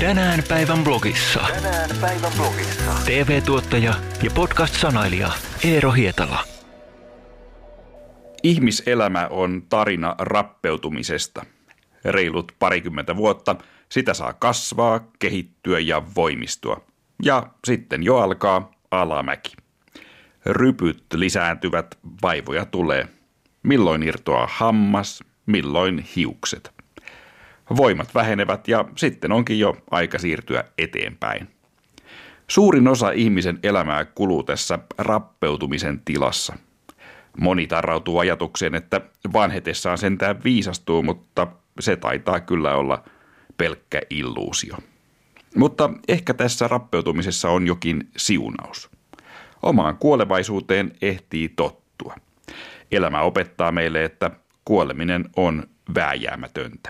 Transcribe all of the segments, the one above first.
Tänään päivän blogissa. TV-tuottaja ja podcast-sanailija Eero Hietala. Ihmiselämä on tarina rappeutumisesta. Reilut 20 vuotta sitä saa kasvaa, kehittyä ja voimistua. Ja sitten jo alkaa alamäki. Rypyt lisääntyvät, vaivoja tulee. Milloin irtoaa hammas, milloin hiukset. Voimat vähenevät ja sitten onkin jo aika siirtyä eteenpäin. Suurin osa ihmisen elämää kuluu tässä rappeutumisen tilassa. Moni tarrautuu ajatukseen, että vanhetessaan sentään viisastuu, mutta se taitaa kyllä olla pelkkä illuusio. Mutta ehkä tässä rappeutumisessa on jokin siunaus. Omaan kuolevaisuuteen ehtii tottua. Elämä opettaa meille, että kuoleminen on vääjäämätöntä.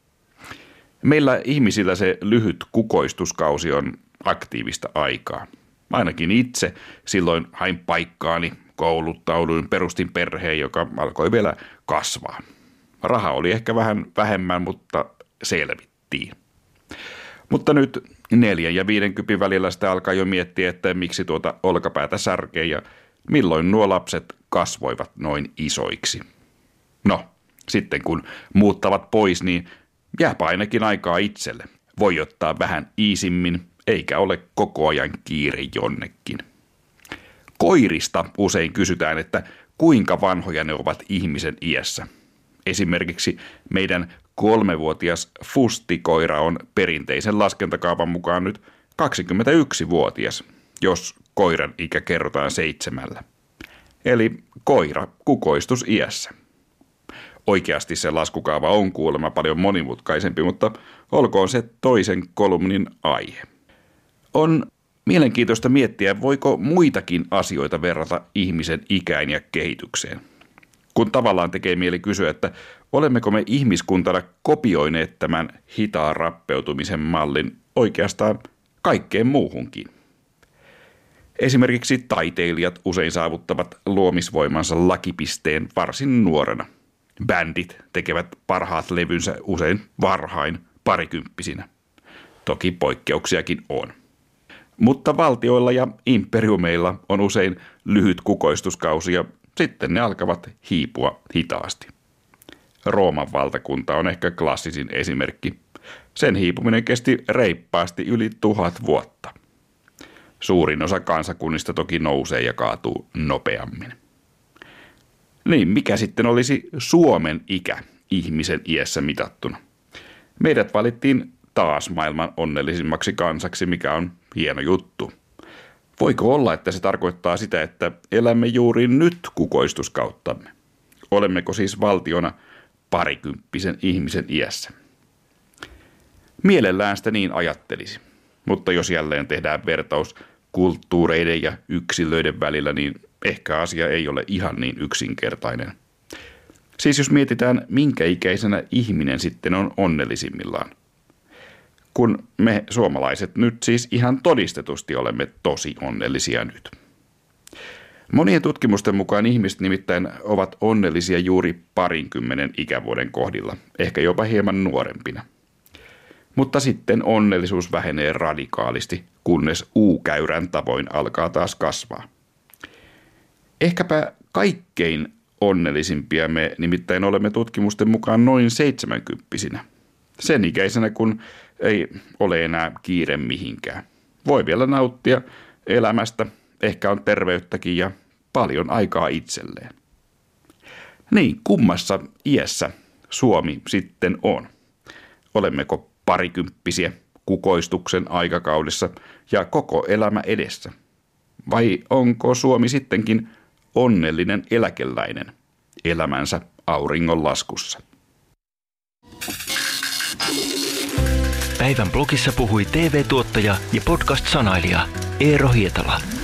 Meillä ihmisillä se lyhyt kukoistuskausi on aktiivista aikaa. Ainakin itse silloin hain paikkaani, kouluttauduin, perustin perheen, joka alkoi vielä kasvaa. Raha oli ehkä vähän vähemmän, mutta selvittiin. Mutta nyt 4 ja 50 välillä sitä alkaa jo miettiä, että miksi tuota olkapäätä särkee ja milloin nuo lapset kasvoivat noin isoiksi. No, sitten kun muuttavat pois, niin jääpä ainakin aikaa itselle. Voi ottaa vähän iisimmin, eikä ole koko ajan kiire jonnekin. Koirista usein kysytään, että kuinka vanhoja ne ovat ihmisen iässä. Esimerkiksi meidän 3-vuotias Fustikoira on perinteisen laskentakaavan mukaan nyt 21-vuotias, jos koiran ikä kerrotaan 7. Eli koira kukoistusiässä. Oikeasti se laskukaava on kuulemma paljon monimutkaisempi, mutta olkoon se toisen kolumnin aihe. On mielenkiintoista miettiä, voiko muitakin asioita verrata ihmisen ikään ja kehitykseen. Kun tavallaan tekee mieli kysyä, että olemmeko me ihmiskuntana kopioineet tämän hitaan rappeutumisen mallin oikeastaan kaikkeen muuhunkin. Esimerkiksi taiteilijat usein saavuttavat luomisvoimansa lakipisteen varsin nuorena. Bändit tekevät parhaat levynsä usein varhain, parikymppisinä. Toki poikkeuksiakin on. Mutta valtioilla ja imperiumeilla on usein lyhyt kukoistuskausi ja sitten ne alkavat hiipua hitaasti. Rooman valtakunta on ehkä klassisin esimerkki. Sen hiipuminen kesti reippaasti yli 1000 vuotta. Suurin osa kansakunnista toki nousee ja kaatuu nopeammin. Niin, mikä sitten olisi Suomen ikä ihmisen iässä mitattuna? Meidät valittiin taas maailman onnellisimmaksi kansaksi, mikä on hieno juttu. Voiko olla, että se tarkoittaa sitä, että elämme juuri nyt kukoistuskauttamme? Olemmeko siis valtiona parikymppisen ihmisen iässä? Mielellään sitä niin ajattelisi, mutta jos jälleen tehdään vertaus kulttuureiden ja yksilöiden välillä, niin ehkä asia ei ole ihan niin yksinkertainen. Siis jos mietitään, minkä ikäisenä ihminen sitten on onnellisimmillaan. Kun me suomalaiset nyt siis ihan todistetusti olemme tosi onnellisia nyt. Monien tutkimusten mukaan ihmiset nimittäin ovat onnellisia juuri 20 ikävuoden kohdilla, ehkä jopa hieman nuorempina. Mutta sitten onnellisuus vähenee radikaalisti, kunnes U-käyrän tavoin alkaa taas kasvaa. Ehkäpä kaikkein onnellisimpia me nimittäin olemme tutkimusten mukaan noin 70-vuotiaina. Sen ikäisenä, kun ei ole enää kiire mihinkään. Voi vielä nauttia elämästä, ehkä on terveyttäkin ja paljon aikaa itselleen. Niin, kummassa iässä Suomi sitten on? Olemmeko parikymppisiä kukoistuksen aikakaudessa ja koko elämä edessä? Vai onko Suomi sittenkin onnellinen eläkeläinen elämänsä auringonlaskussa? Päivän blogissa puhui TV-tuottaja ja podcast-sanailija Eero Hietala.